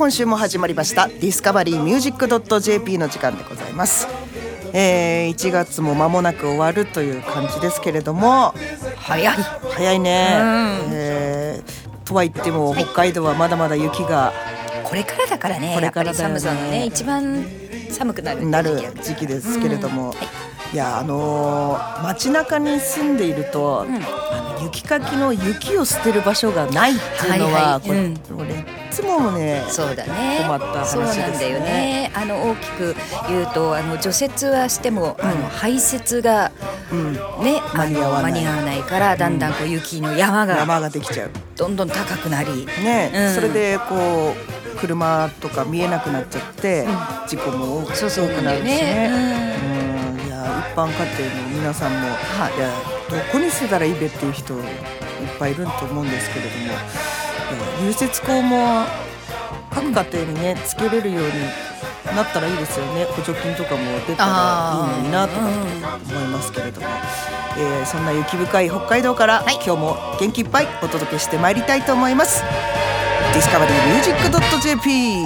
今週も始まりましたディスカバリーミュージック .jp の時間でございます。1月も間もなく終わるという感じですけれども、早いね、とは言っても北海道はまだまだ雪がこれからだからね。やっぱり寒さのね、一番寒くなる時期ですけれども、いや街中に住んでいると、雪かきの雪を捨てる場所がないっていうのは、これいつもね、 そうだね、 困った話ですね。 そうなんだよね。大きく言うと除雪はしても、排雪が、間に合わないから、だんだんこう雪の山ができちゃう、 どんどん高くなり、 それでこう車とか見えなくなっちゃって、事故も多くなるしね。一般家庭の皆さんも、いやどこに捨てたらいいべっていう人いっぱいいると思うんですけれども、融雪口も各家庭にねつけれるようになったらいいですよね。補助金とかも出たらいいのになとか思いますけれども、そんな雪深い北海道から、今日も元気いっぱいお届けしてまいりたいと思います。ディスカバリーミュージック .jp。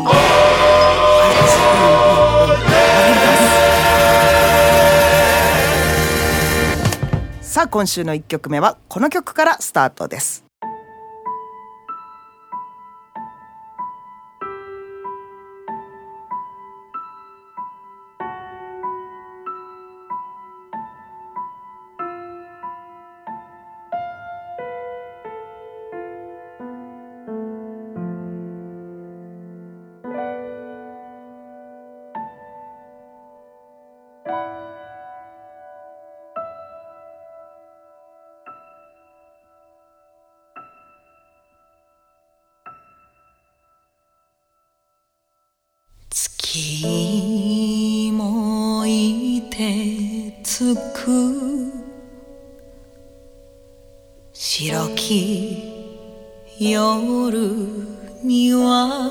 さあ今週の1曲目はこの曲からスタートです。 月もいてつく白き夜には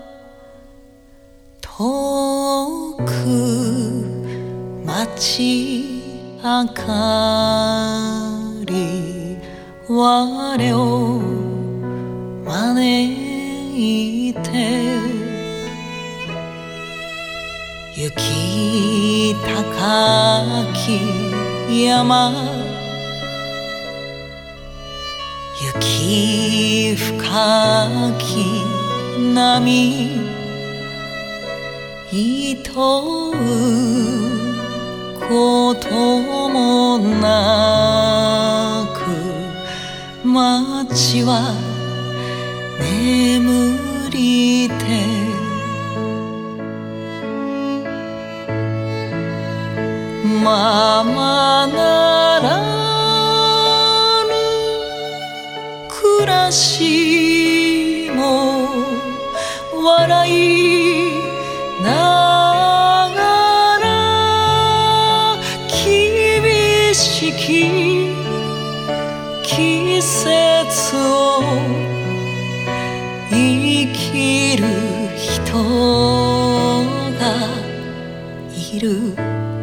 遠く街明かり我を招いて雪高き山雪深き波いとうこともなく街は眠りてままならぬ暮らしも笑いながら厳しき季節を生きる人がいる。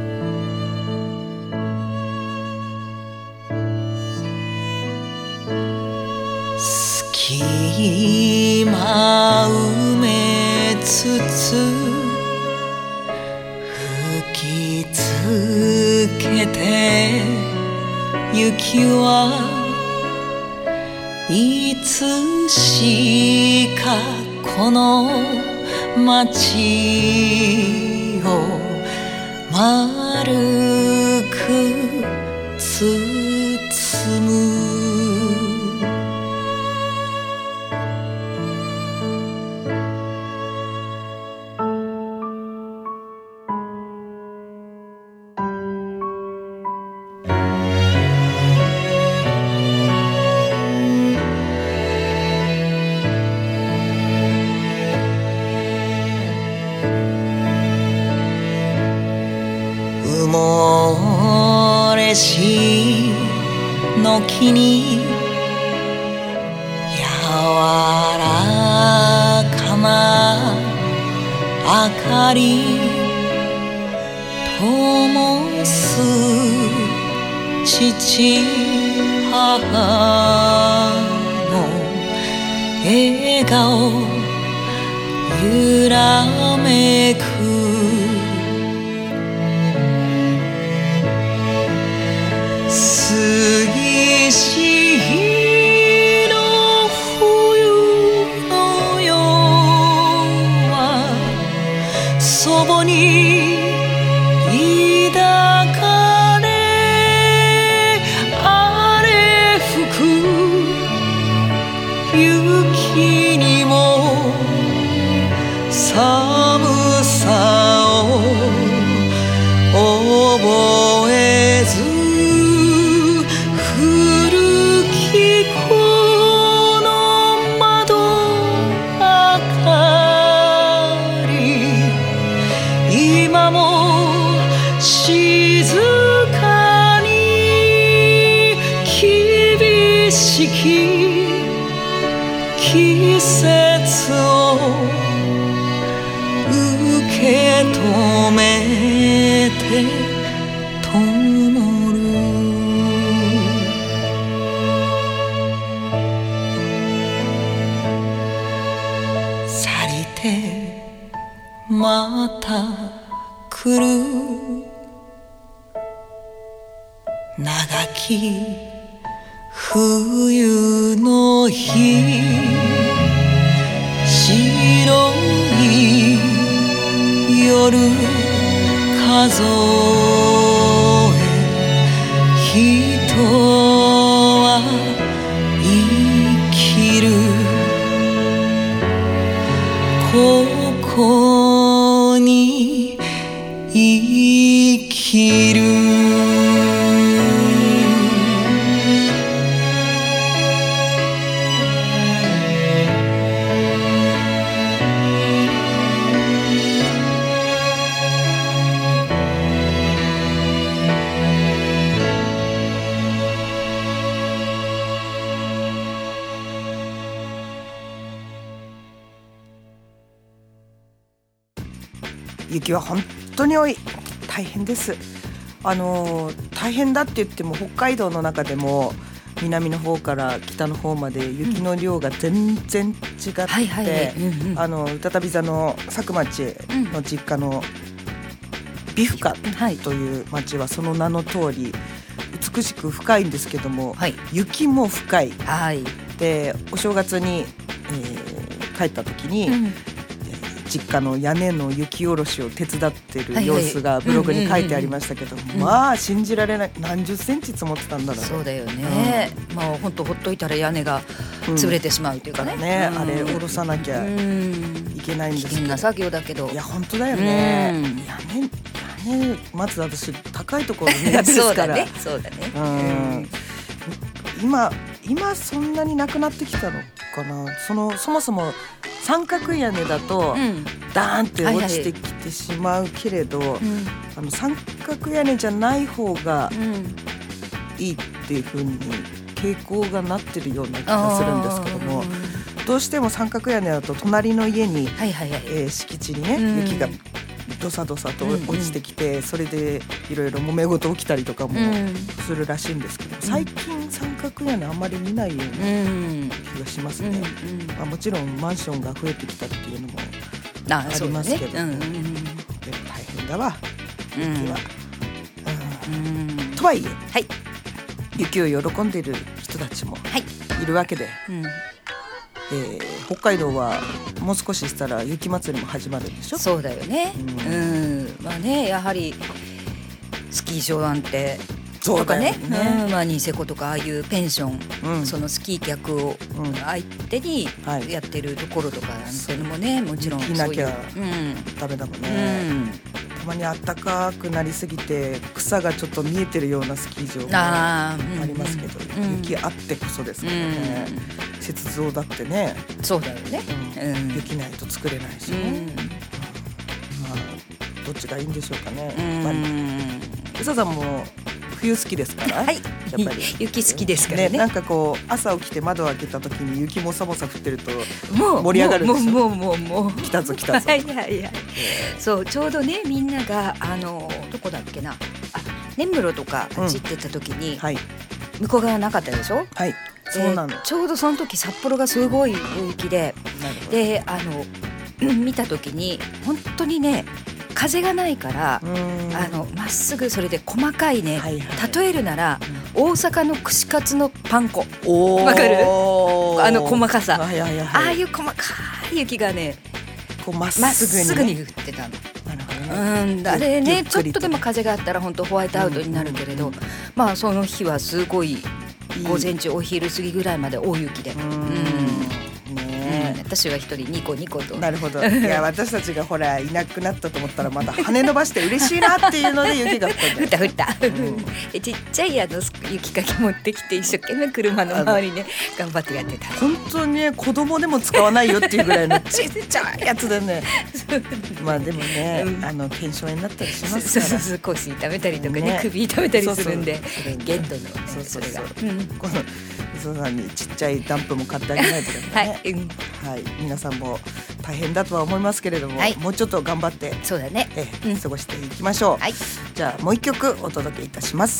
隙間埋めつつ吹きつけて雪はいつしかこの街を丸く包む。埋もれしの木に柔らかな明かり灯す父母の笑顔揺らめく杉しの冬の夜は祖母に抱かれ荒れ吹く雪にも寒さを覚えず古きこの窓明かり今も静かに厳しき季節を受け止めて灯る去りてまた来る長き冬の日白い夜数え人は生きるここに生きる雪は本当に多い。大変です。大変だって言っても北海道の中でも南の方から北の方まで雪の量が全然違って、再び座の佐久町の実家の美深という町はその名の通り美しく深いんですけども、雪も深い、でお正月に、帰った時に、実家の屋根の雪下ろしを手伝ってる様子がブログに書いてありましたけど、まあ信じられない。何十センチ積もってたんだろうね。 そうだよね、まあ本当ほっといたら屋根が潰れてしまうというかね、 あれ下ろさなきゃいけないんですけど、 危険な作業だけど、 いや本当だよね。屋根まず私高いところ苦手ですからそうだね。 今そんなになくなってきたのかな。そもそも三角屋根だとダーンって落ちてきてしまうけれど、三角屋根じゃない方がいいっていう風に傾向がなってるような気がするんですけども、どうしても三角屋根だと隣の家に、敷地にね、雪がどさどさと落ちてきて、それでいろいろ揉め事起きたりとかもするらしいんですけど、最近三角屋根あんまり見ないような気がしますね。もちろんマンションが増えてきたっていうのもありますけど、でも大変だわ雪は。とはいえ、雪を喜んでいる人たちもいるわけで、北海道はもう少ししたら雪祭りも始まるんでしょ。 そうだよね。まあね、やはりスキー場なんてとかね、ニセコとかああいうペンション、そのスキー客を相手にやってるところとかなんていうのもね、もちろん雪なきゃダメだもんね。たまに暖かくなりすぎて草がちょっと見えてるようなスキー場もありますけど、雪あってこそですからね。雪像だってね、 そうだよね、 雪ないと作れないしね。どっちがいいんでしょうかね。うささんも冬好きですから、やっぱり雪好きですからね。 なんかこう朝起きて窓を開けた時に雪もさもさ降ってると盛り上がるんですよ。もう来たぞ来たぞ。 そうちょうどね、みんながどこだっけな、根室とかあっち行ってた時に、向こう側なかったでしょ。ちょうどその時札幌がすごい大雪で、 見た時に本当にね風がないからまっすぐそれで細かいね、はいはい、例えるなら大阪の串カツのパン粉わかる？細かさ、はいはいはい、ああいう細かい雪がねこうまっすぐに降ってたの。あれねちょっとでも風があったら本当ホワイトアウトになるけれど、まあその日はすごい午前中お昼過ぎぐらいまで大雪で。私は一人ニコニコと。 なるほど。いや私たちがほらいなくなったと思ったらまた羽伸ばして嬉しいなっていうので雪が降ったんだよ。 降った、ちっちゃい雪かき持ってきて一生懸命車の周りね頑張ってやってた。 本当にね子供でも使わないよっていうぐらいのちっちゃいやつでね。まあでもね腱鞘炎になったりしますから。 そう腰痛めたりとかね首痛めたりするんで限度のそれが。 この磯さんにちっちゃいダンプも買ってあげないとね。はい、皆さんも大変だとは思いますけれども、はい、もうちょっと頑張ってそうだね、 過ごしていきましょう、はい、じゃあもう一曲お届けいたします。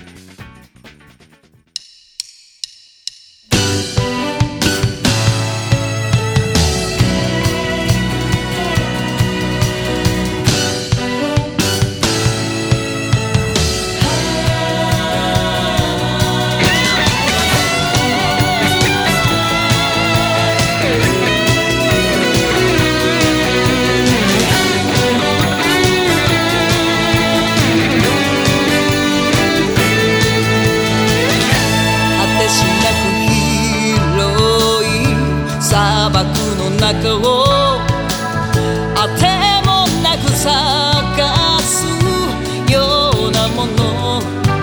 中をあてもなく探すようなもの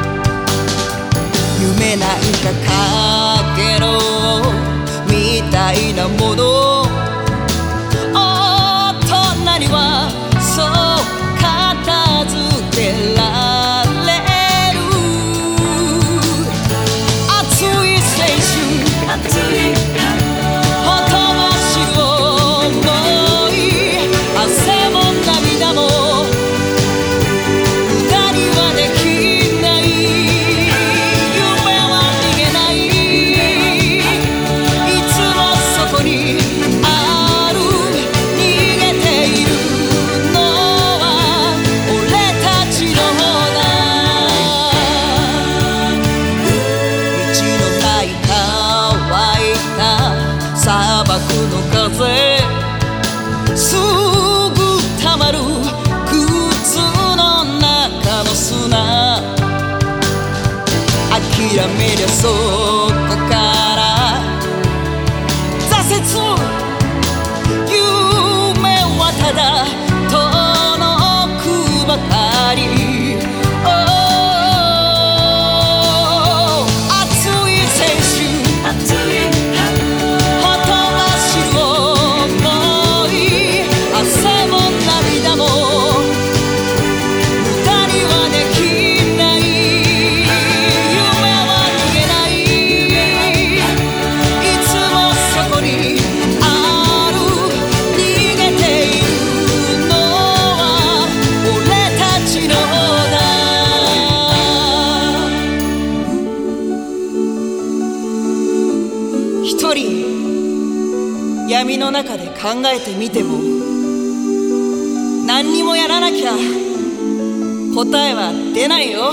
夢なんかかけろみたいなもの大人にはそう片付けられる熱い青春すぐたまる靴の中の砂諦めりゃそこから挫折夢はただ遠くばかり熱い青春闇の中で考えてみても何にもやらなきゃ答えは出ないよ。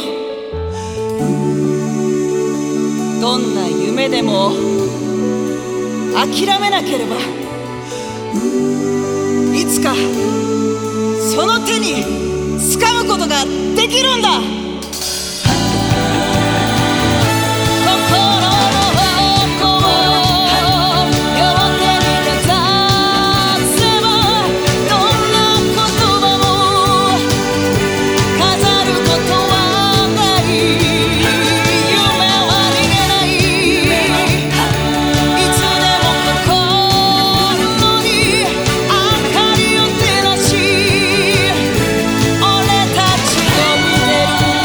どんな夢でも諦めなければいつかその手に掴むことができるんだ。俺たちを見てる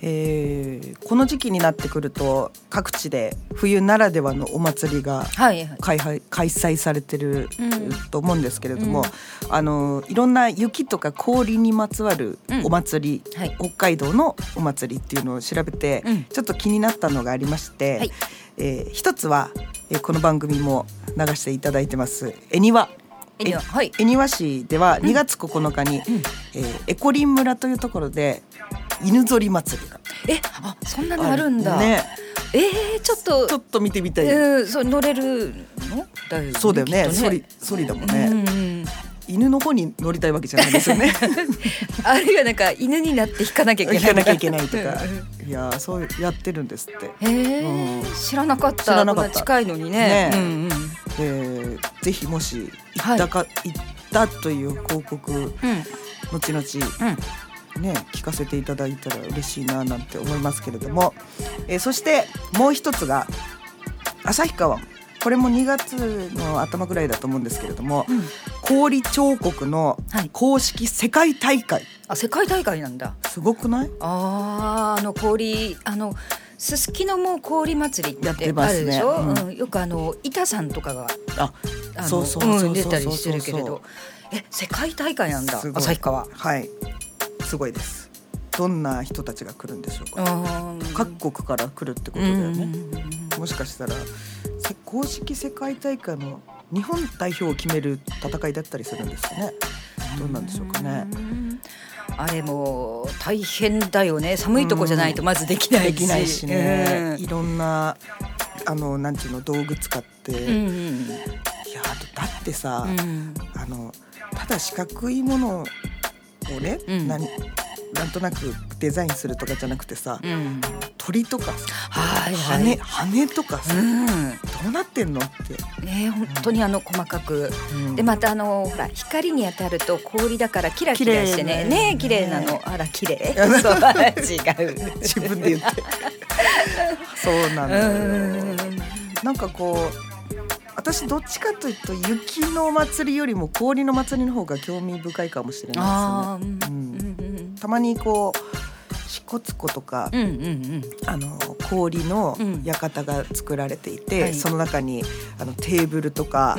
この時期になってくると各地で冬ならではのお祭りが開催されてると思うんですけれども、いろんな雪とか氷にまつわるお祭り、北海道のお祭りっていうのを調べて、ちょっと気になったのがありまして、一つは、この番組も流していただいてます恵庭市では2月9日に、エコリン村というところで犬ぞり祭りがそんなのあるんだ、 ね、 ちょっと見てみたい、 それ乗れるのそうだよね、ソリだもんね、犬の方に乗りたいわけじゃないですよねあるいはなんか犬になって引かなきゃいけないとかいやそうやってるんですって。 知らなかった。近いのにね。 ぜひもし行ったという報告、後々、聞かせていただいたら嬉しいななんて思いますけれども、そしてもう一つが旭川、これも2月の頭ぐらいだと思うんですけれども、氷彫刻の公式世界大会、 世界大会なんだ。 すごくない？ 氷すすきのも氷祭りってあるでしょ。よく板さんとかが出たりしてるけれど、世界大会なんだ旭川。 はいすごいです。どんな人たちが来るんでしょうか。各国から来るってことだよね。もしかしたら公式世界大会の日本代表を決める戦いだったりするんですかね。どうなんでしょうかね。 あれも大変だよね。寒いとこじゃないとまずできないしね、いろんななんていうの道具使って、いやだってさ、ただ四角いものをね、なんとなくデザインするとかじゃなくてさ、鳥とかさ、羽とかさ、どうなってんのってね、本当に細かく、でまたほら光に当たると氷だからキラキラしてね綺麗なの。あら綺麗そう違う自分で言ってそうなの。なんかこう私どっちかというと雪の祭りよりも氷の祭りの方が興味深いかもしれないですね。たまにこう支笏湖とか、氷の館が作られていて、その中にテーブルとか、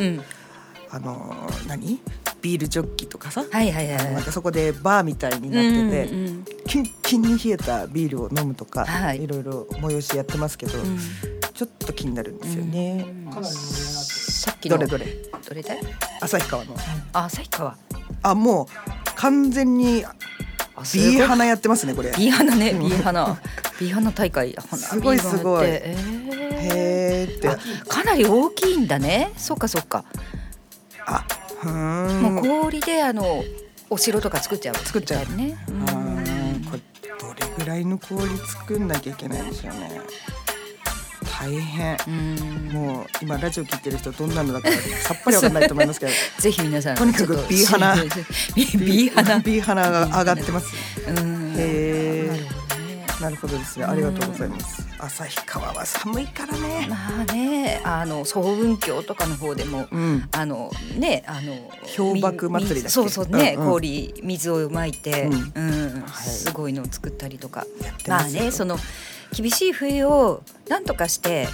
ビールジョッキとかさ、なんかそこでバーみたいになってて、キンキンに冷えたビールを飲むとか、いろいろ催しやってますけど、ちょっと気になるんですよね。 さっきのどれだい？ 旭川の。 旭川。 もう完全にビー花やってますねこれ。 ビー花ね、ビー花大会。 すごいすごい。へーって。 かなり大きいんだね。そっか。もう氷でお城とか作っちゃうね。 これどれぐらいの氷作んなきゃいけないんでしょうね。大変。もう今ラジオ聞いてる人どんなのだかさっぱりわかんないと思いますけどぜひ皆さんとにかくビー花が上がってます。なるほどですね。ありがとうございます。旭川は寒いからね。 まあね、層雲峡とかの方でも、 氷瀑祭りだっけ。 そうね、氷水をまいて、すごいのを作ったりとか。まあね、その厳しい冬をなんとかして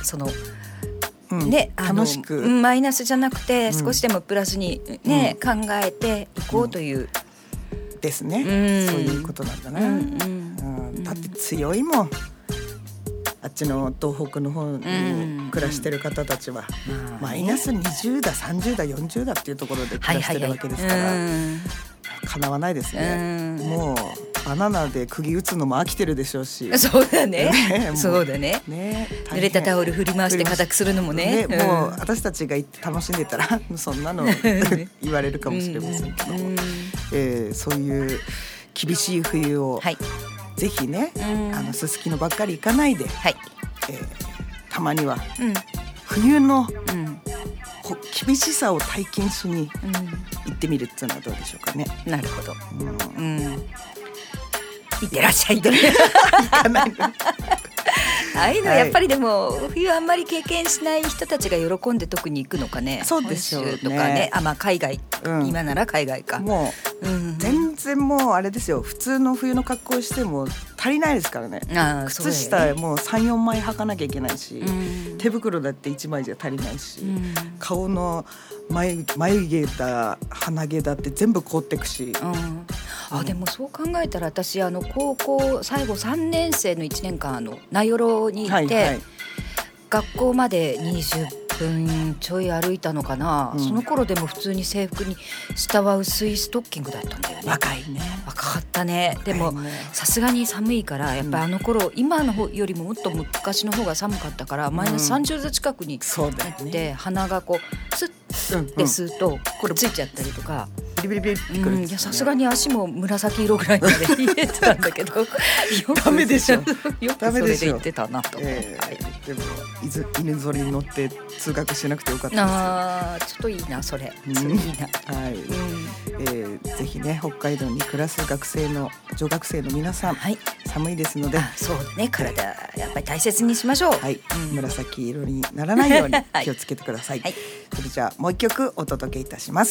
楽しくマイナスじゃなくて少しでもプラスに考えていこうというですね。そういうことなんだな。だって強いもん。あっちの東北の方に暮らしてる方たちはマイナス20だ30だ40だっていうところで暮らしてるわけですからかなわないですね。もうバナナで釘打つのも飽きてるでしょうし。 そうだね。そうだね。濡れたタオル振り回して固くするのもね。 もう私たちが行って楽しんでたらそんなの言われるかもしれませんけども、そういう厳しい冬をぜひね、すすきのばっかり行かないで、たまには冬の厳しさを体験しに行ってみるっていうのはどうでしょうかね。 なるほど。いってらっしゃい。 行かないの。 ああいうのやっぱりでも冬あんまり経験しない人たちが喜んで特に行くのかね。 そうでしょうね。 とかね。海外、今なら海外か。 もう全然もうあれですよ、普通の冬の格好しても足りないですからね。靴下もう 3,4 枚履かなきゃいけないし、手袋だって1枚じゃ足りないし、顔の眉毛だ鼻毛だって全部凍ってくし、 でもそう考えたら私高校最後3年生の1年間名寄に行って、学校まで20分ちょい歩いたのかな、その頃でも普通に制服に下は薄いストッキングだったんだよね。 若いね。 若かったね。でもさすがに寒いからやっぱ頃、今の方よりももっと昔の方が寒かったからマイナス30度近くになって、鼻がこうスッて吸うとこれついちゃったりとか、 ビリビリビリってくるんですね。 さすがに足も紫色ぐらいまで冷えてたんだけどダメでしょ。 よくそれで言ってたなと。 でも犬ぞりに乗って通学しなくてよかったです。 ちょっといいなそれ。いいな。 ぜひね、北海道に暮らす女学生の皆さん、寒いですので、 そうだね、体やっぱり大切にしましょう。 紫色にならないように気をつけてください。それじゃあもう一曲お届けいたします。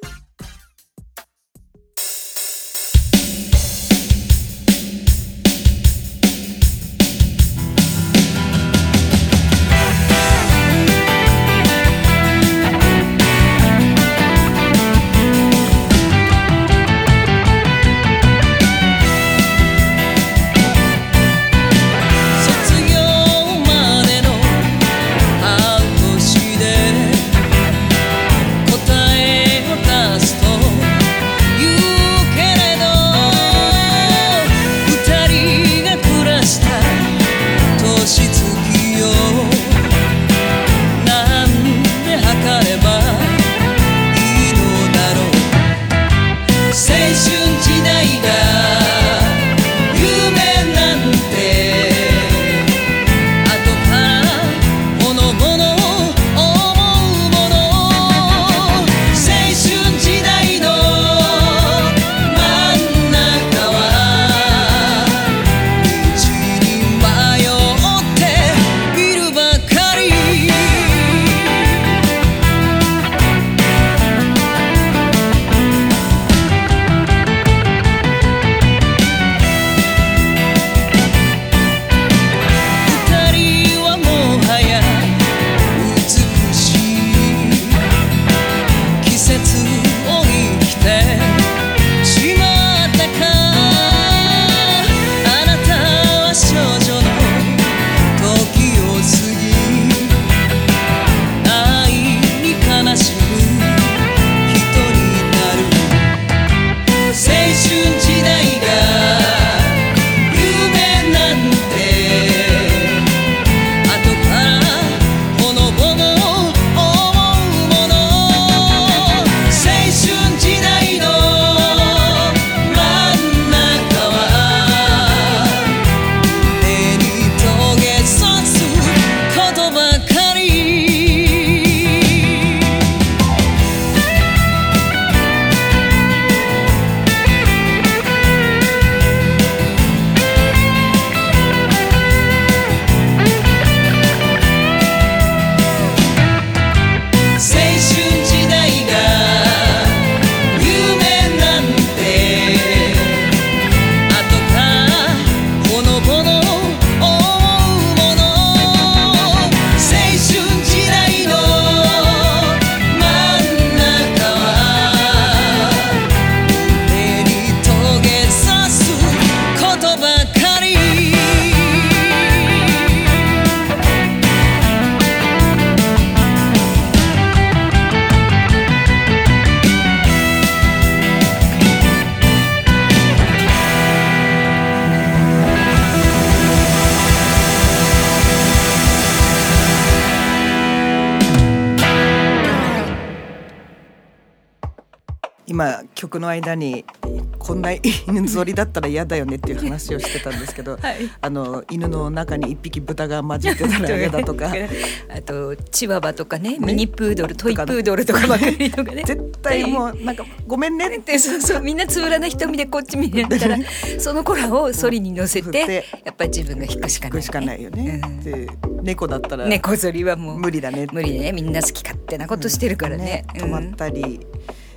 今曲の間にこんな犬ぞりだったら嫌だよねっていう話をしてたんですけど、はい、犬の中に一匹豚が混じってたら嫌だとかあとチワワとかね、ミニプードル、トイプードルとかばかりとかね、 絶対もうなんかごめんねって、 そうそう、みんなつぶらな瞳でこっち見てたらその子らをソリに乗せてやっぱり自分が引くしかない、ね、 引くしかないよね、で猫だったら猫ぞりはもう無理だね、 無理でね、みんな好き勝手なことしてるからね、 止まったり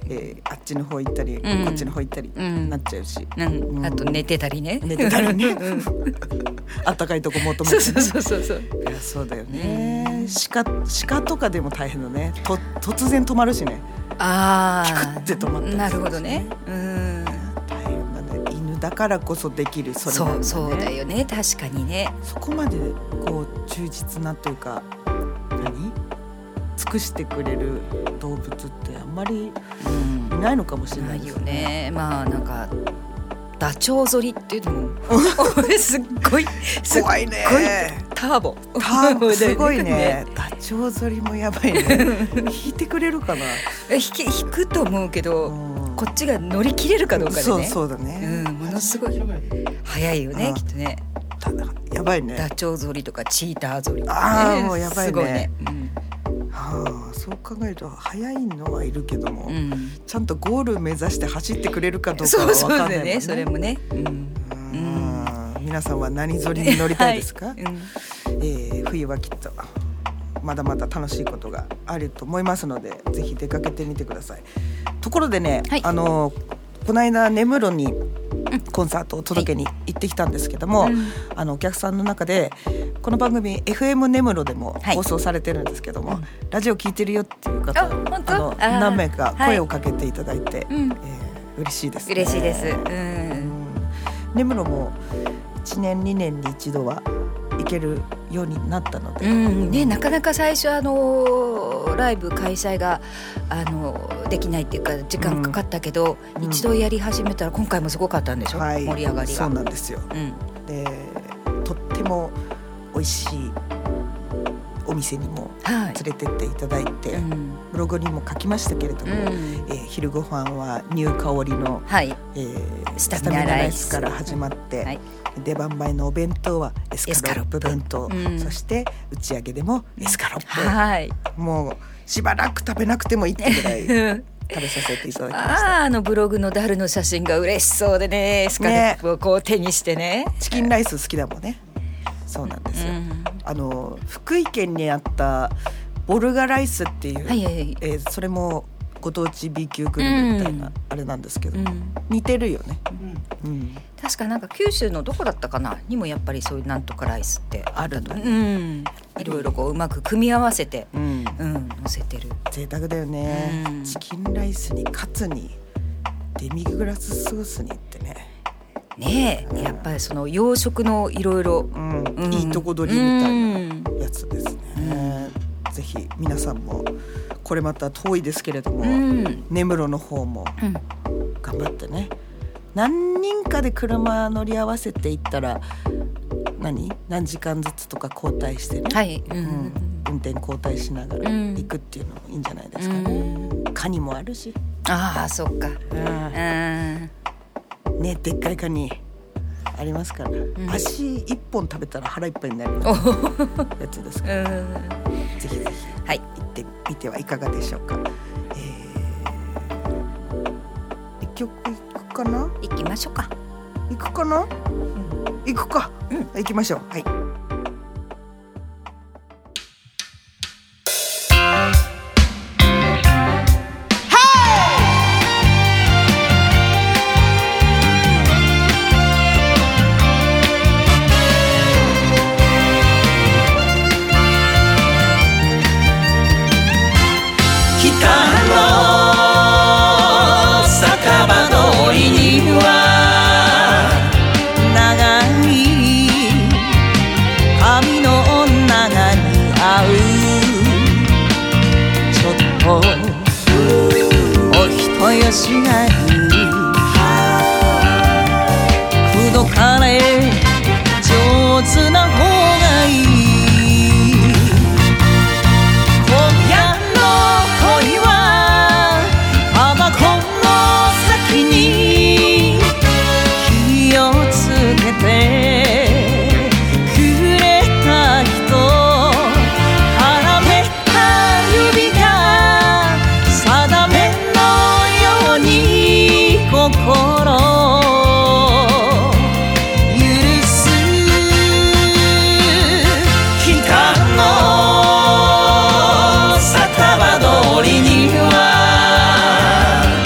あっちの方行ったり、こっちの方行ったりなっちゃうし、 あと寝てたりねあったかいとこ求めてね。いやそうだよね。鹿とかでも大変だね。突然止まるしね。ピクって止まったりするしね。 なるほどね。 大変だね。犬だからこそできるそれなんだね。 そうだよね。確かにね。 そこまでこう忠実なというか尽くしてくれる動物ってあんまりいないのかもしれないですね。 ないよね。まあなんかダチョウ反りっていうのもすっごい怖いね。 ターボすごいね。ダチョウ反りもやばいね。引いてくれるかな。 引くと思うけど、こっちが乗り切れるかどうかでね。 そうだね。 ものすごい速いよね、きっとね。 やばいね。 ダチョウ反りとかチーター反りとかね。 もうやばいね。 すごいね。 そう考えると速いのはいるけども、ちゃんとゴール目指して走ってくれるかどうかは分かんないもんね。 それもね。 皆さんは何反りに乗りたいですか？冬はきっとまだまだ楽しいことがあると思いますので、ぜひ出かけてみてください。ところでね、この間根室にコンサートを届けに行ってきたんですけども、お客さんの中でこの番組 FM 根室でも放送されてるんですけども、ラジオ聞いてるよっていう方何名か声をかけていただいて、嬉しいですね。 嬉しいです。 根室も1年2年に一度は行けるようになったので、なかなか最初ライブ開催ができないっていうか時間かかったけど、一度やり始めたら今回もすごかったんでしょ、盛り上がりが。 そうなんですよ。でとっても美味しいお店にも連れてっていただいて、ブログにも書きましたけれども、昼ご飯はニュー香りの、スタミナライスから始まって、出番前のお弁当はエスカロップ弁当、そして打ち上げでもエスカロップ、もうしばらく食べなくてもいいってぐらい食べさせていただきました。 ブログのダルの写真が嬉しそうでね、エスカロップをこう手にしてね。 チキンライス好きだもんね。そうなんですよ。福井県にあったボルガライスっていう、それもご当地 B 級グルメみたいなあれなんですけど、似てるよね。 確かなんか九州のどこだったかなにもやっぱりそういうなんとかライスってあるんだ。 いろいろこううまく組み合わせて乗せてる。 贅沢だよね。チキンライスにカツにデミグラスソースにってね。 ねえ、やっぱりその洋食のいろいろいいとこ取りみたいなやつですね。ぜひ皆さんもこれまた遠いですけれども、根室の方も頑張ってね。何人かで車乗り合わせていったら何時間ずつとか交代してね、運転交代しながら行くっていうのもいいんじゃないですかね。カニもあるし。 そっか。 ね、でっかいカニありますから、足一本食べたら腹いっぱいになるやつですから、ぜひぜひ行ってみてはいかがでしょうか。一曲いくかな。 行きましょうか。 行くかな、行くか、行きましょう。はい。 しない口説かれ上手な方がいい。今夜の恋はタバコの先に火をつけてくれた人、絡めた指が定め心許す。北の酒場通りには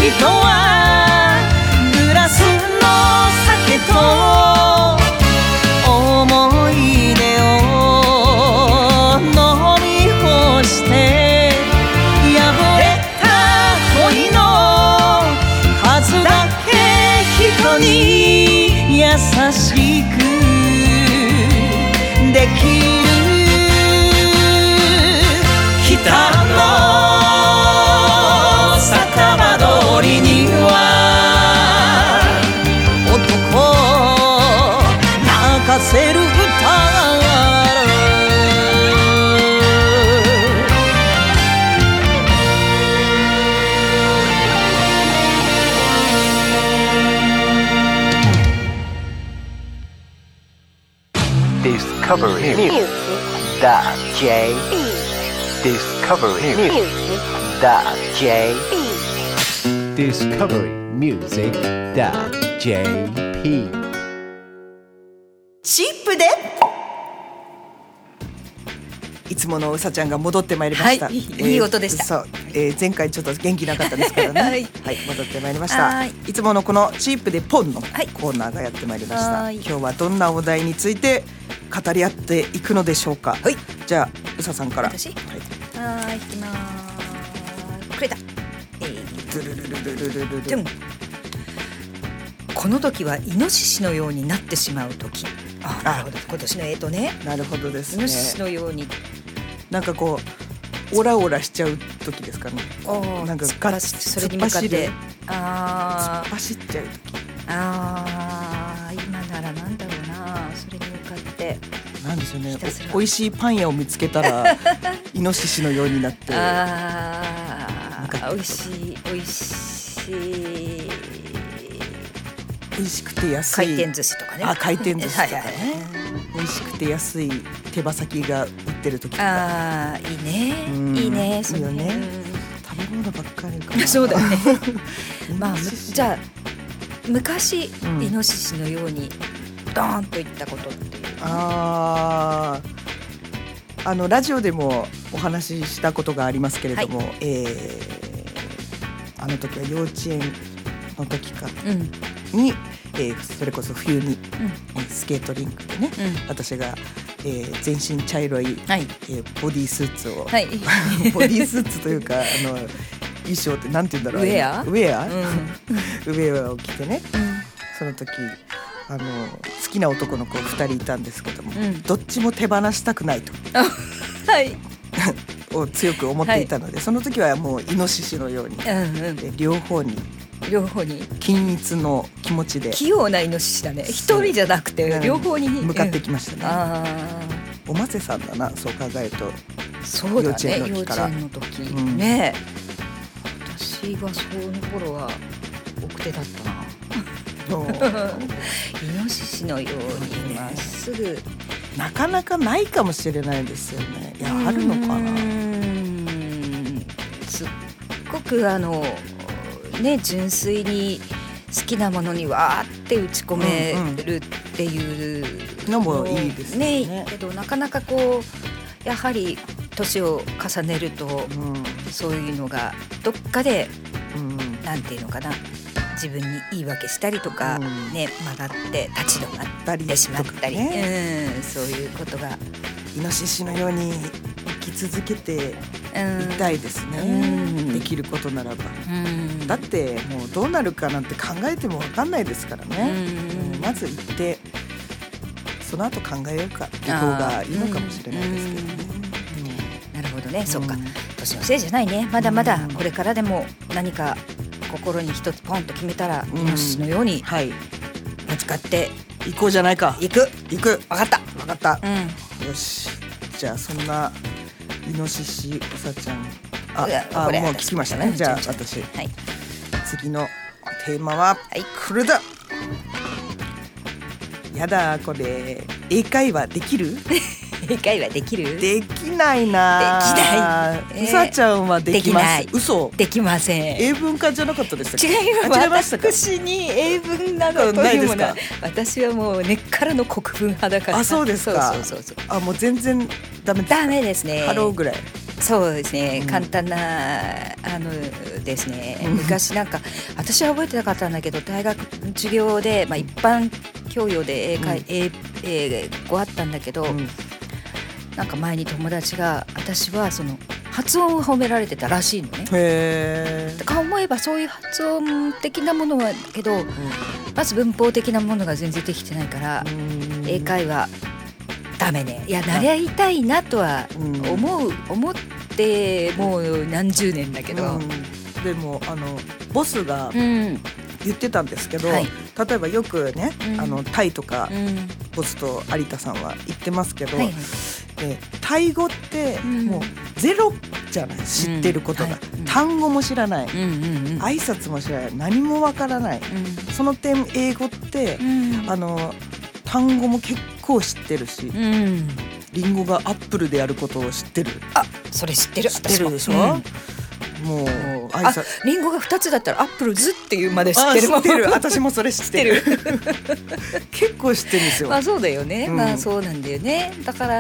人はグラスの酒と思い出を飲み干して破れた恋の数だけ人に優しくできる北の酒場通りには男を泣かせる歌 Discovery Music.J Discovery Music.J Discovery Music.jp チップでいつものうさちゃんが戻ってまいりました。 はい、いい音でした。 そう、前回ちょっと元気なかったですからね。 はい、 はい、戻ってまいりました。 はい、 いつものこのチップでポンのコーナーがやってまいりました。 はい、 今日はどんなお題について語り合っていくのでしょうか。 はい、 じゃあうささんから。 私、はい、いきます。くれた。でもこの時はイノシシのようになってしまう時。なるほど。今年のね。 なるほどですね。 イノシシのように。 なんかこうオラオラしちゃう時ですかね。なんかガチそれに向かって突っ走っちゃう時。 今ならなんだろうな。それに向かってなんでしょうね。美味しいパン屋を見つけたらイノシシのようになって。 美味しくて安い回転寿司とかね。回転寿司とかね。美味しくて安い手羽先が売ってる時とか。 いいね。いいね。 いいよね。食べ物ばっかりかな。 そうだね。まあじゃあ昔イノシシのようにドーンといったことっていう。 ラジオでもお話ししたことがありますけれども、あの時は幼稚園の時かに、それこそ冬に、スケートリンクでね、私が、全身茶色い、ボディースーツを、ボディースーツというか衣装ってなんて言うんだろう、ウェア、ウェアを着てね、その時好きな男の子2人いたんですけども、どっちも手放したくないとを強く思っていたので、その時はもうイノシシのように、両方に均一の気持ちで器用なイノシシだね。一人じゃなくて両方に向かってきましたね。おませさんだな、そう考えると。 そうだね、幼稚園の時ね。私がその頃は奥手だったな。イノシシのようにまっすぐなかなかないかもしれないですよね。いや、あるのかな。 すっごく純粋に好きなものにわーって打ち込めるっていうのもいいですね。 けどなかなかこうやはり年を重ねると、そういうのがどっかで、なんていうのかな、自分に言い訳したりとか、曲がって立ち止まってしまったり、そういうことがイノシシのように生き続けていたいですね。できることならば。だってもうどうなるかなんて考えても分かんないですからね。まず行ってその後考えようかっていう方がいいのかもしれないですけどね。 なるほどね。そっか、年のせいじゃないね。まだまだこれからでも何か心に一つポンと決めたら、イノシシのようにぶつかっていこうじゃないか。 行く。 分かった。よし、じゃあそんなイノシシうさちゃん、もう聞きましたね。じゃあ私、次のテーマはこれだ。やだ、これ英会話できる？ 英会話できる？ できないな。 できない。 うさちゃんはできます。嘘。 できません。 英文科じゃなかったでしたっけ？ 違いましたか？私に英文などというものは、私はもう根っからの国文派だから。 あ、そうですか。 そう。 もう全然ダメですか？ ダメですね。 ハローぐらい。 そうですね、簡単なですね、昔なんか私は覚えてなかったんだけど、大学の授業で、一般教養で英語あったんだけど、なんか前に友達が、私はその発音を褒められてたらしいのね。 へだから思えばそういう発音的なものはけど、まず文法的なものが全然できてないから、英会話ダメね。いや、習いたいなとは思ってもう何十年だけど、 でもボスが言ってたんですけど、例えばよくね、タイとか、ボスと有田さんは言ってますけど、タイ語ってもうゼロじゃない、知ってることが、単語も知らない、挨拶も知らない、何もわからない、その点英語って、単語も結構知ってるし、リンゴがアップルであることを知ってる。 あ、それ知ってる。 知ってるでしょ、もう挨拶、 リンゴが2つだったらアップルズっていうまで知ってるもん。 知ってる。私もそれ知ってる。結構知ってるんですよ。 そうだよね、そうなんだよね。だから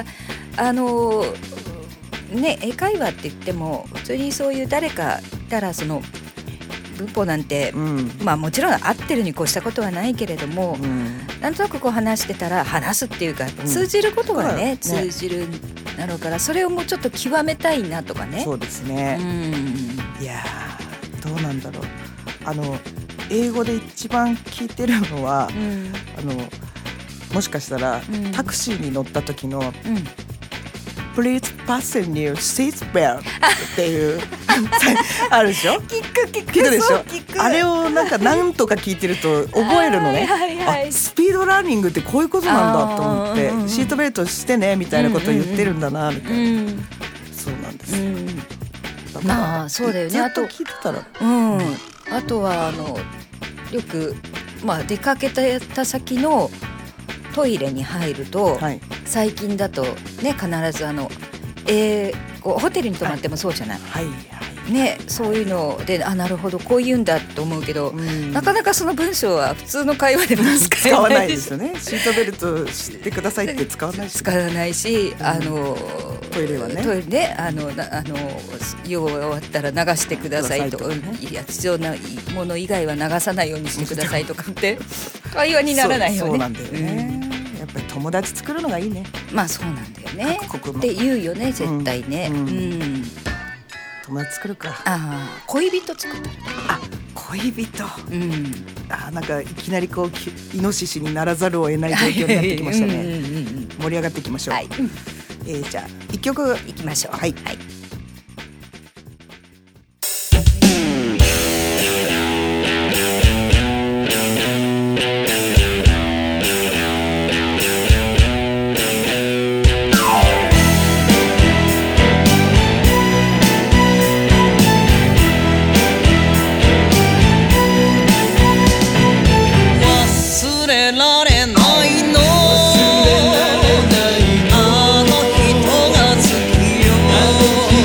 ね、英会話って言っても普通にそういう誰かいたら、その文法なんて、もちろん合ってるに越したことはないけれども、なんとなくこう話してたら、話すっていうか通じることがね、通じるなのから、それをもうちょっと極めたいなとかね。 そうですね、いやどうなんだろう。英語で一番聞いてるのは、もしかしたら、タクシーに乗った時のPlease fasten your seatbelt っていうあるでしょ。聞くでしょ。あれをなんとか聞いてると覚えるのね。スピードラーニングってこういうことなんだと思って、シートベルトしてねみたいなことを言ってるんだなみたいな。そうなんです。 そうだよね。 ずっと聞いてたら、 あとはよく出かけた先のトイレに入ると、最近だとね、必ずホテルに泊まってもそうじゃない、ね、そういうので、なるほどこう言うんだと思うけど、なかなかその文章は普通の会話でも使わないですよね。シートベルトしてくださいって使わないし、トイレはね、用が終わったら流してくださいとか、必要なもの以外は流さないようにしてくださいとかって会話にならないよね。 そうなんだよね。やっぱり友達作るのがいいね。 そうなんだよね。って言うよね、絶対ね。 友達作るか。 恋人作ったら。 恋人。なんかいきなりこうイノシシにならざるを得ない状況になってきましたね。盛り上がっていきましょう。じゃあ一曲いきましょう。 あの人が好きよ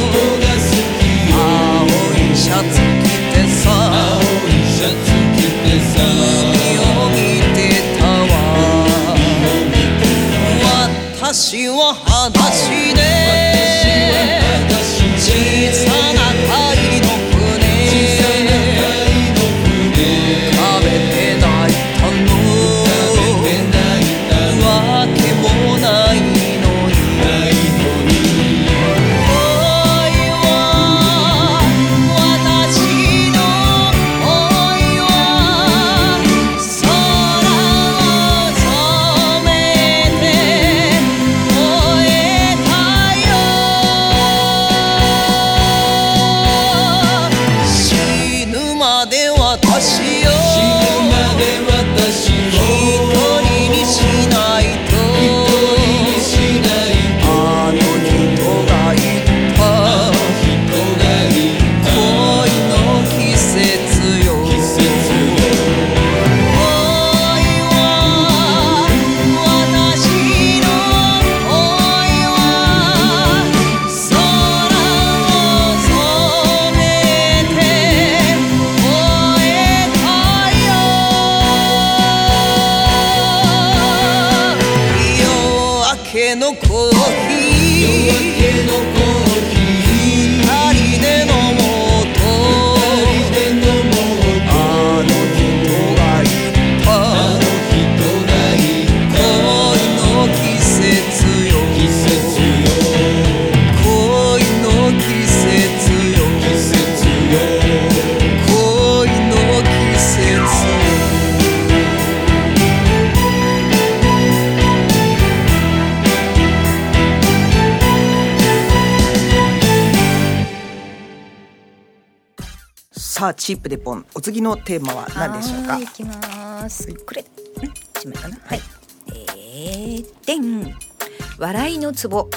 さあチープでポン、お次のテーマは何でしょうか。 いきます。これ1枚かな。はい。でん、笑いのツボ。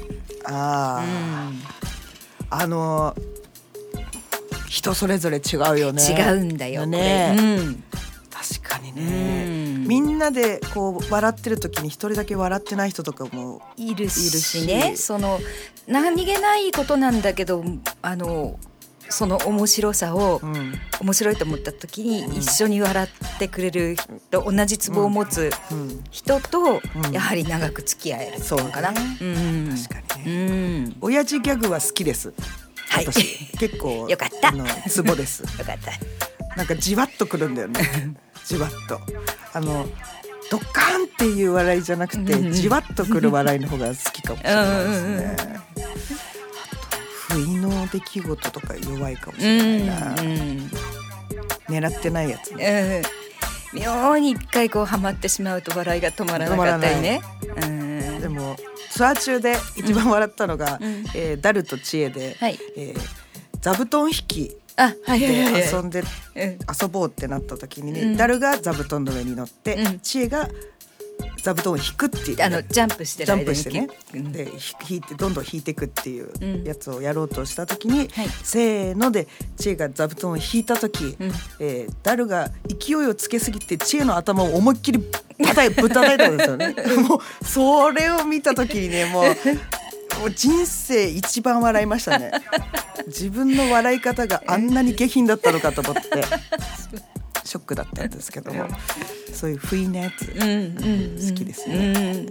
人それぞれ違うよね。 違うんだよね。確かにね。みんなでこう笑ってる時に一人だけ笑ってない人とかもいるしね。その何気ないことなんだけど、その面白さを、面白いと思った時に一緒に笑ってくれる人、同じツボを持つ人とやはり長く付き合えるのかな。確かにね。親父ギャグは好きです。 はい、 私結構よかったツボです。 よかった。 なんかじわっとくるんだよね。じわっとドッカーンっていう笑いじゃなくて、じわっとくる笑いの方が好きかもしれないですね。不意の出来事とか弱いかもしれないな。狙ってないやつね。 妙に一回こうハマってしまうと笑いが止まらなかったりね。 でもツアー中で一番笑ったのが、ダルと知恵で、座布団引きで遊んで遊ぼうってなった時にね、ダルが座布団の上に乗って、知恵が座布団を引くっていう、 ジャンプしてる間にね、で引いてどんどん引いていくっていうやつをやろうとした時に、せーので知恵が座布団を引いた時、ダルが勢いをつけすぎて知恵の頭を思いっきりぶったたいたんですよね。もうそれを見た時にね、もう人生一番笑いましたね。自分の笑い方があんなに下品だったのかと思ってショックだったんですけども、そういう不意なやつ好きですね。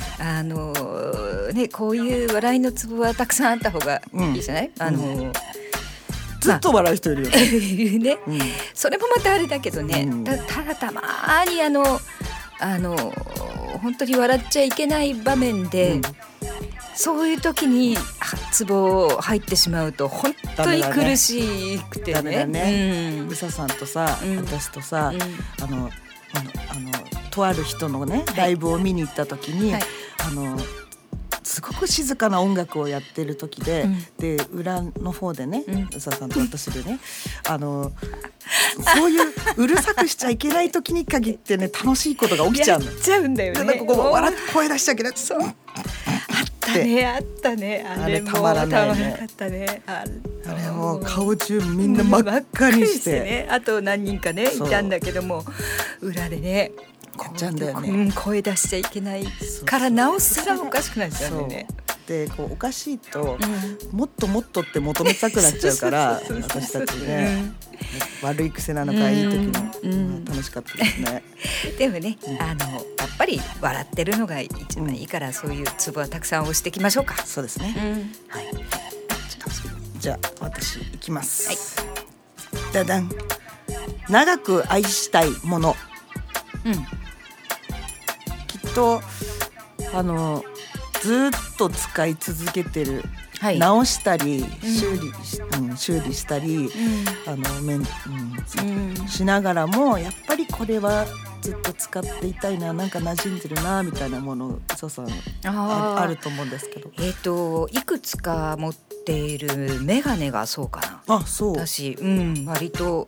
こういう笑いのツボはたくさんあった方がいいじゃない？ ずっと笑う人いるよね。 いるね。それもまたあれだけどね、ただたまに本当に笑っちゃいけない場面で、そういう時にツボ入ってしまうと本当に苦しくてね。 うささんとさ、私とさ、とある人のねライブを見に行った時に、すごく静かな音楽をやってる時で、で裏の方でね、うささんと私でね、そういううるさくしちゃいけない時に限ってね、楽しいことが起きちゃうの。 やっちゃうんだよね。 なんかこう笑って声出しちゃいけない。 あったね。あれもたまらなかったね。あれもう顔中みんな真っ赤にして、 あと何人かねいたんだけども、裏でねやっちゃうんだよね。 声出しちゃいけないからなおさらおかしくなっちゃうんだよね。 でこうおかしいと、もっともっとって求めたくなっちゃうから私たちね、悪い癖なのかいい時も、楽しかったですね。 でもね、やっぱり笑ってるのが一番いいから、そういうツボはたくさん押していきましょうか。 そうですね。はい。じゃあ私いきます。ダダン。長く愛したいもの。きっとずっと使い続けてる、直したり修理したり、しながらもやっぱりこれはずっと使っていたいな、なんか馴染んでるなみたいなもの、そうそう あると思うんですけど、 いくつか持っているメガネがそうかな。 そう私、割と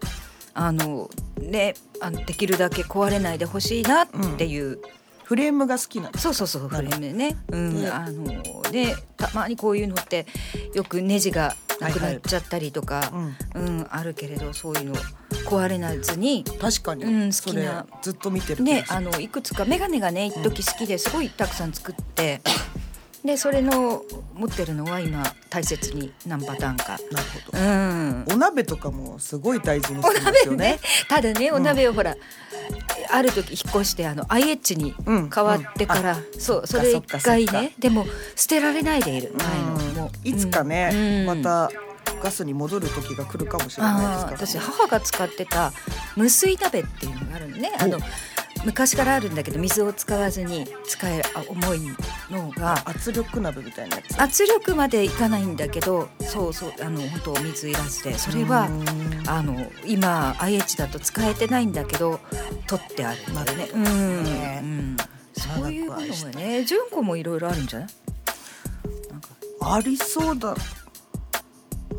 できるだけ壊れないでほしいなっていう、 フレームが好きなんです。 そうフレームね。たまにこういうのってよくネジがなくなっちゃったりとか、あるけれど、そういうの壊れなずに、 確かに、好きなずっと見てるね、いくつかメガネがね一時好きですごいたくさん作って、でそれの持ってるのは今大切に何パターンか。 なるほど。お鍋とかもすごい大事にするんですよね。 ただね、お鍋をほら、ある時引っ越してIH に変わってから、それ一回ね、でも捨てられないでいる。 いつかね、またガスに戻る時が来るかもしれないですからね。 私母が使ってた無水鍋っていうのがあるのね。昔からあるんだけど、水を使わずに使える重いのが、 圧力鍋みたいなやつ。 圧力までいかないんだけど、本当水いらずで、それは今 IH だと使えてないんだけど取ってあるんだよね。そういうものがね、純子もいろいろあるんじゃない？ ありそうだ。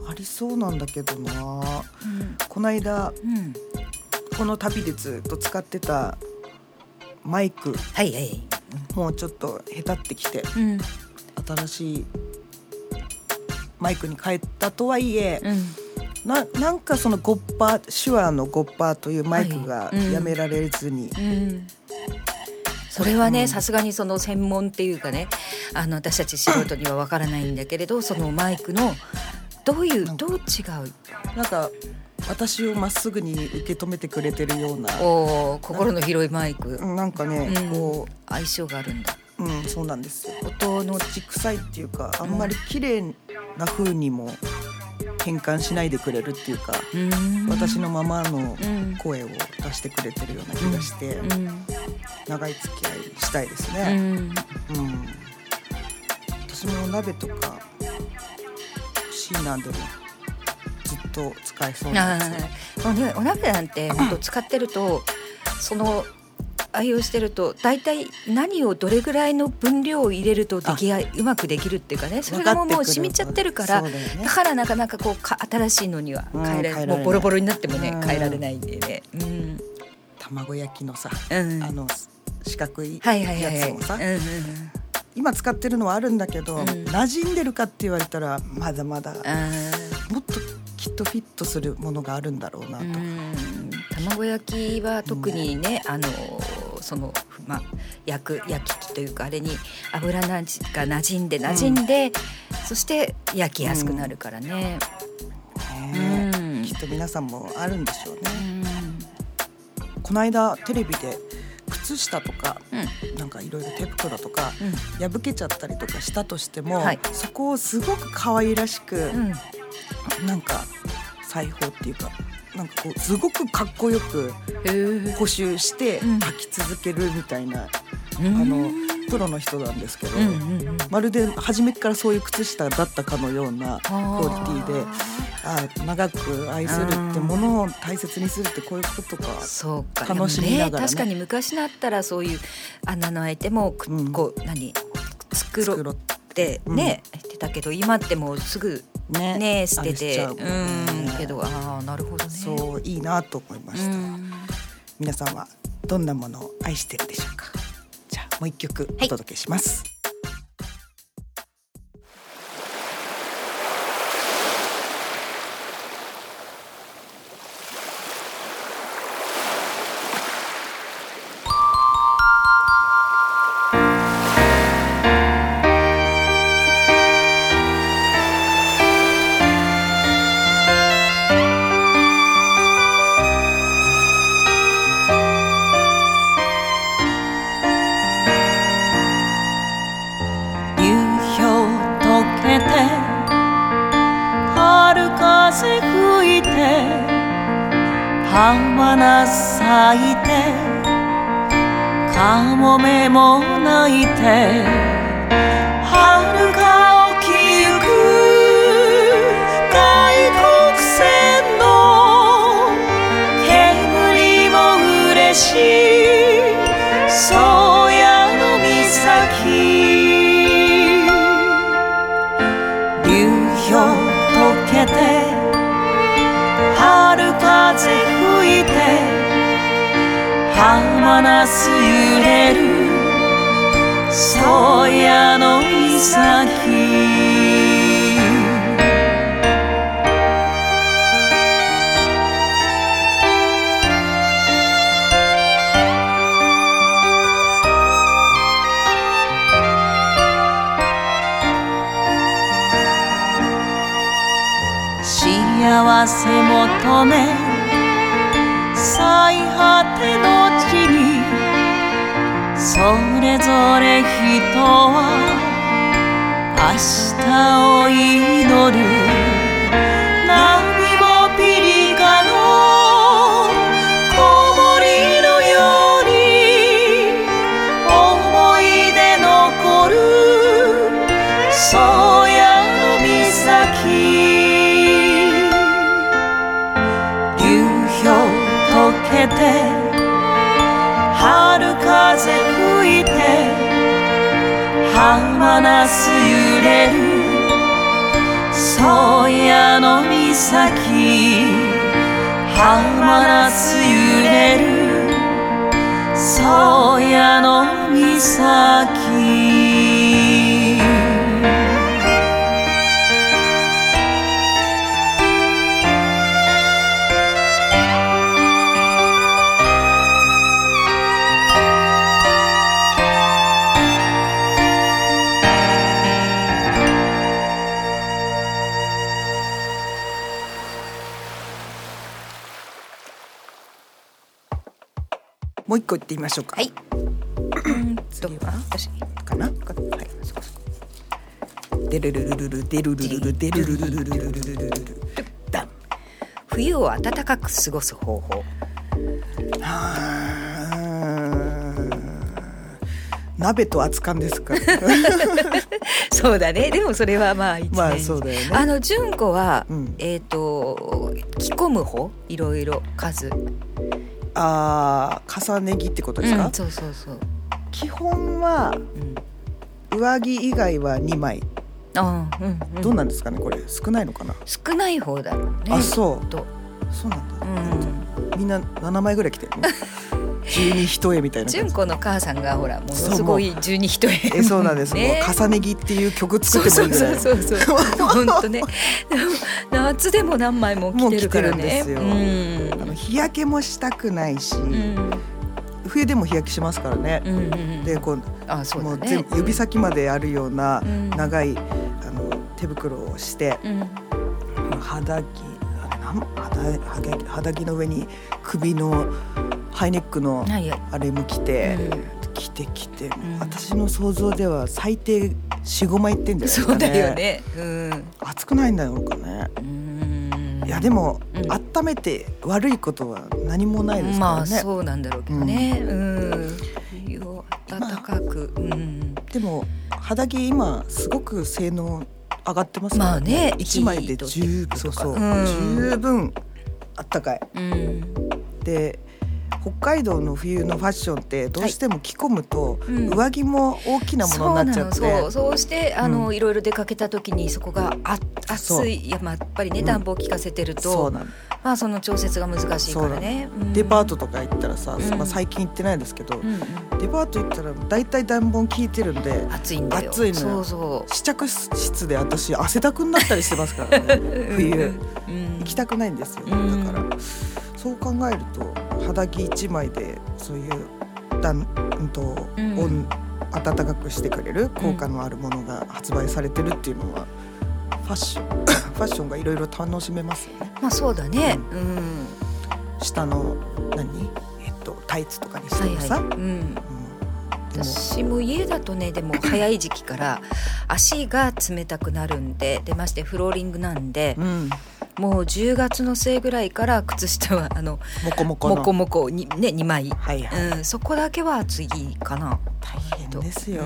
ありそうなんだけどな、この間、この旅でずっと使ってたマイク、もうちょっとへたってきて、新しいマイクに変えたとはいえ、なんかそのゴッパー、手話のゴッパーというマイクがやめられずに、 それはね、さすがにその専門っていうかね、私たち素人にはわからないんだけれど、そのマイクのどう違う、 なんか私をまっすぐに受け止めてくれてるような、 心の広いマイク、 なんかね、こう相性があるんだ。 そうなんですよ。音の軸さいっていうか、あんまり綺麗な風にも変換しないでくれるっていうか、私のままの声を出してくれてるような気がして、長い付き合いしたいですね。私も鍋とか欲しいな。でもずっと使えそうなんですよ。 お鍋なんて本当使ってると、その愛用してると大体何をどれぐらいの分量を入れるとうまくできるっていうかね、それがもう染みちゃってるから、だからなかなかこう新しいのには変えられない、もうボロボロになってもね変えられないんでね。 卵焼きのさ、四角いやつもさ、今使ってるのはあるんだけど、馴染んでるかって言われたらまだまだもっときっとフィットするものがあるんだろうなと。 卵焼きは特にね、その焼き器というか、あれに油が馴染んで、そして焼きやすくなるからね。 きっと皆さんもあるんでしょうね。この間テレビで靴下とか、なんかいろいろ手袋とか、破けちゃったりとかしたとしても、そこをすごく可愛らしく、なんか裁縫っていうか、なんかこうすごくかっこよく補修して履き続けるみたいな、プロの人なんですけど、まるで初めからそういう靴下だったかのようなクオリティで、長く愛するってものを大切にするってこういうことか、 そうか、 楽しみながらね。 確かに昔だったらそういう穴の開いてもこう繕ってね、してたけど、今ってもうすぐね捨てて、けどなるほどね、 そういいなと思いました。皆さんはどんなものを愛してるでしょうか。じゃあもう一曲お届けします。 花咲いてカモメも泣いて、遥か沖行く外国船の煙も嬉しい宗谷の岬、流氷溶けて春風吹いて、浜那須揺れる宗谷の岬、幸せ求め最果ての地に、それぞれ人は明日を祈る。何もピリカの木漏りのように思い出残る宗谷の岬、溶けて春風吹いて、浜那須揺れる宗谷の岬浜那須揺れる宗谷の岬もう一個言ってみましょうか。 はい。 次は私かな。はい。デルルルルルデルルルルデルルルルルルルルルルダン。 冬を暖かく過ごす方法。 鍋と熱燗ですか。 そうだね。でもそれはまあ一年。 まあそうだよね。 純子は、 うん着込む方、いろいろ数。 重ね着ってことですか。 そうそうそう。 基本は上着以外は2枚。どうなんですかね、これ少ないのかな。 少ない方だろうね。 あ、そうと。 そうなんだ。みんな7枚ぐらい着てるの。十二一重みたいな感じ。 純子の母さんがほらものすごい十二一重。 そうなんです。 ね、 もう重ね着っていう曲作ってもいいぐらい。 そう本当ね。夏でも何枚も着てるからね。 もう着てるんですよ。日焼けもしたくないし、冬でも日焼けしますからね。でこうもう全部指先まであるような長い手袋をして、肌着の上に首のハイネックのあれも着て、私の想像では最低 4,5 枚いってんじゃないですかね。 そうだよね。 暑くないんだろうかね。いやでも、温めて悪いことは何もないですからね。 まあそうなんだろうけどね。冬を暖かく。 でも肌着今すごく性能上がってますからね。 まあね、 1枚で十分あったかい。で北海道の冬のファッションってどうしても着込むと上着も大きなものになっちゃって、 そうしていろいろ出かけた時にそこが暑い、やっぱりね暖房効かせてると、その調節が難しいからね。 デパートとか行ったらさ、最近行ってないですけど、デパート行ったらだいたい暖房効いてるんで暑いんだよ。 暑いのよ。試着室で私汗だくになったりしてますからね。冬行きたくないんですよ。だからそう考えると肌着1枚でそういう暖かくしてくれる効果のあるものが発売されてるっていうのは、ファッションがいろいろ楽しめますよね。 まあそうだね。 下のタイツとかにしてもさ。 私も家だとね、でも早い時期から足が冷たくなるんで、ましてフローリングなんで、もう10月の末ぐらいから靴下はモコモコにね2枚、そこだけは暑いかな。 大変ですよ。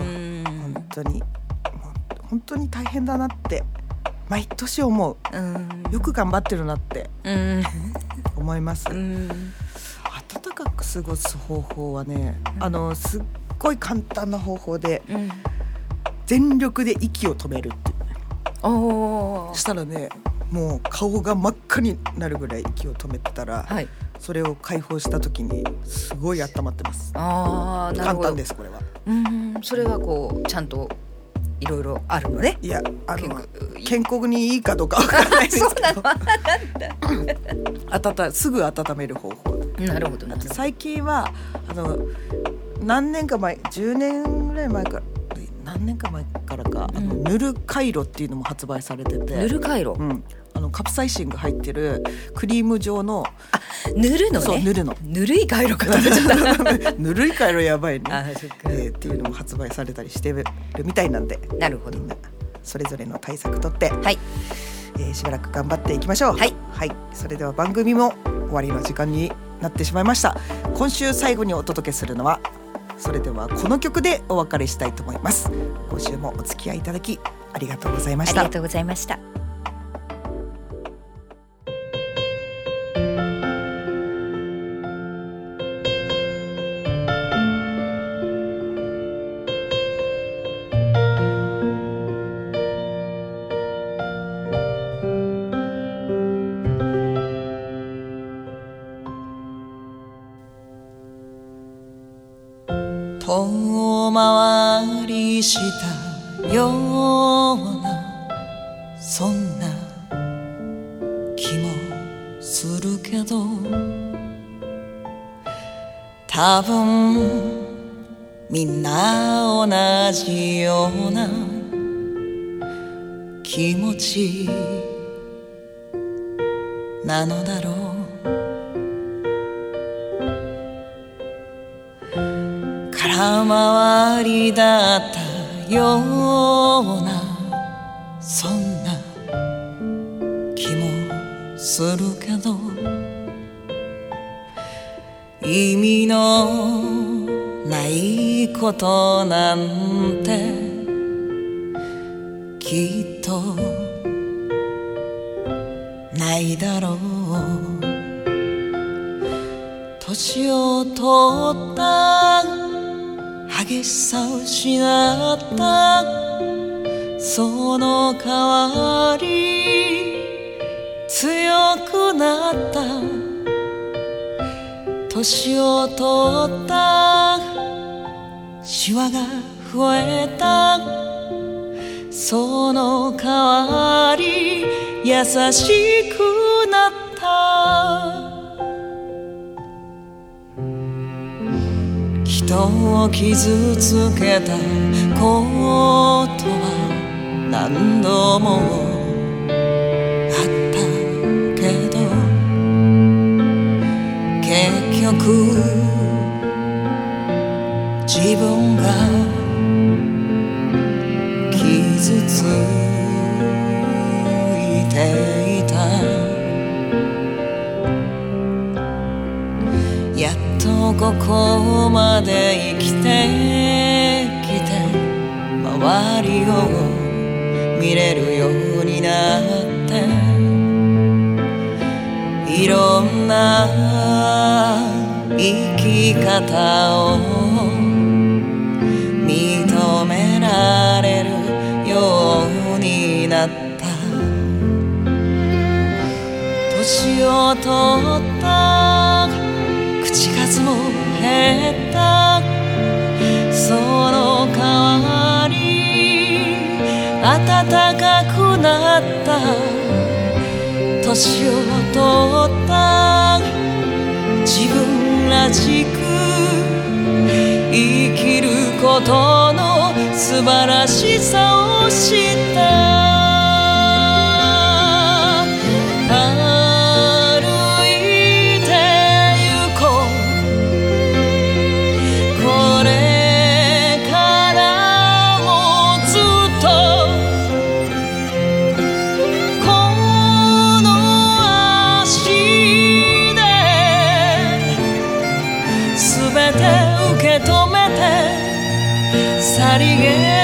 本当に大変だなって毎年思う。よく頑張ってるなって思います。暖かく過ごす方法はね、すっごい簡単な方法で、全力で息を止めるっていう。したらね、もう顔が真っ赤になるぐらい息を止めてたら、それを解放した時にすごい温まってます。簡単ですこれは。 それはこうちゃんといろいろあるのね。 いや健康にいいかどうかわからないですけどすぐ温める方法。 なるほど。 最近は何年か前、10年ぐらい前から何年か前からか、塗るカイロっていうのも発売されてて。塗るカイロ、 カプサイシンが入ってるクリーム状の。 塗るのね。 そう塗るの。 ぬるいカイロかと思っちゃった。 ぬるいカイロやばいね。っていうのも発売されたりしてるみたいなんで。 なるほど。 みんなそれぞれの対策とって、しばらく頑張っていきましょう。それでは番組も終わりの時間になってしまいました。今週最後にお届けするのは、それではこの曲でお別れしたいと思います。今週もお付き合いいただきありがとうございました。 ありがとうございました。 遠回りしたようなそんな気もするけど、多分みんな同じような気持ちなのだろう。空回りだったようなそんな気もするけど、意味のないことなんてきっとないだろう。年を取った激しさを失ったその代わり強くなった。年を取ったシワが増えたその代わり優しくなった。人を傷つけたことは何度もあったけど、結局自分が傷ついていた。やっとここまで生きてきて周りを見れるようになって、いろんな生き方を認められるようになった。年を取った口数も減った、その代わり暖かくなった。年を取った自分らしく生きることの素晴らしさを知った。さりげ